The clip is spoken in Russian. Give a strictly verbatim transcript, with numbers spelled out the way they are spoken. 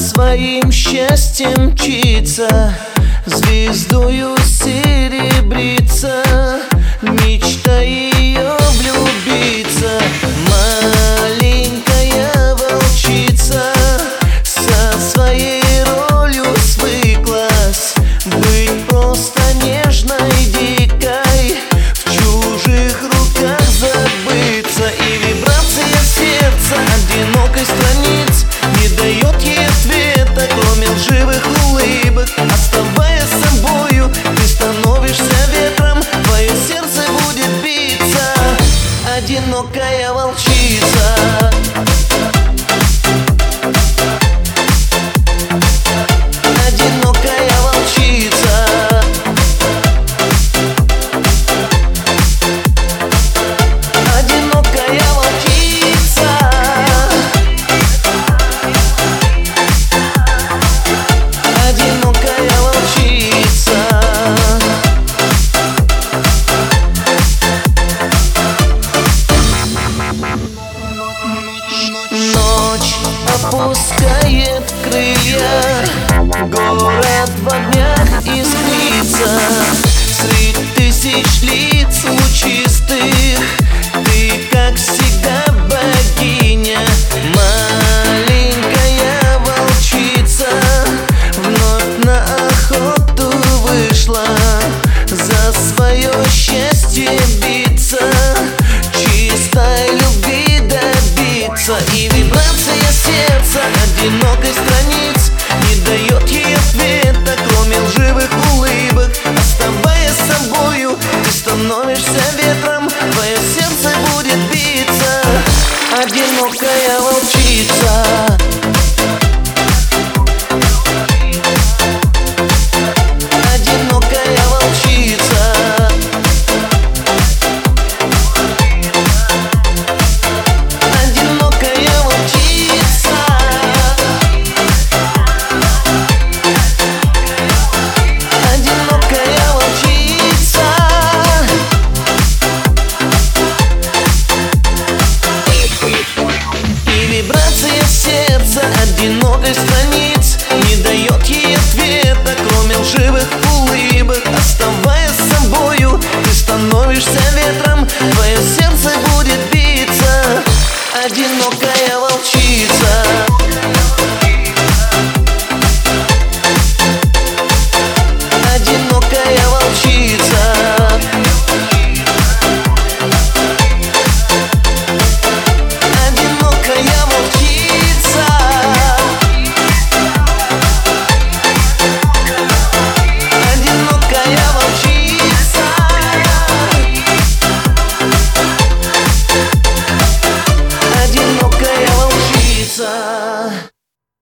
своим счастьем мчится, звездою серебрится, мечта ее влюбиться. Маленькая волчица со своей ролью свыклась, быть просто нежной, дикой, в чужих руках забыться. И вибрация сердца одинокой страниц не дает ей ответа, кроме лживых улыбок. Оставаясь собою, ты становишься ветром, твое сердце будет биться, одинокая волчица. Одинокая волчица. Одинокая волчица. Одинокая волчица. Ночь опускает крылья, город в огнях искрится. Средь тысяч лиц лучистых ты, как всегда, богиня. Маленькая волчица вновь на охоту вышла, за свое счастье биться, чистой любви добиться. И вибрация сердца одинокой страниц не дает ей ответа, кроме лживых улыбок. Оставаясь собою, ты становишься ветром, твоя